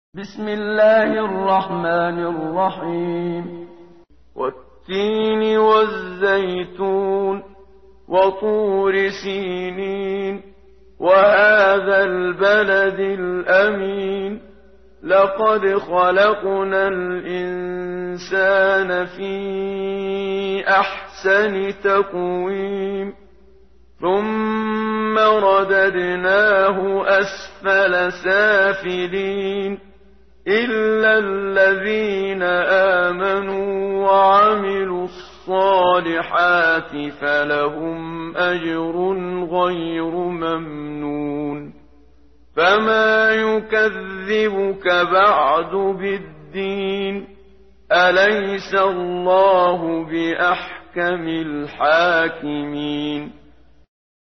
بسم الله الرحمن الرحيم والتين والزيتون وطور سينين وهذا البلد الأمين لقد خلقنا الإنسان في أحسن تقويم ثم رددناه أسفل سافلين إلا الذين آمنوا وعملوا الصالحات فلهم أجر غير ممنون فما يكذبك بعد بالدين أليس الله بأحكم الحاكمين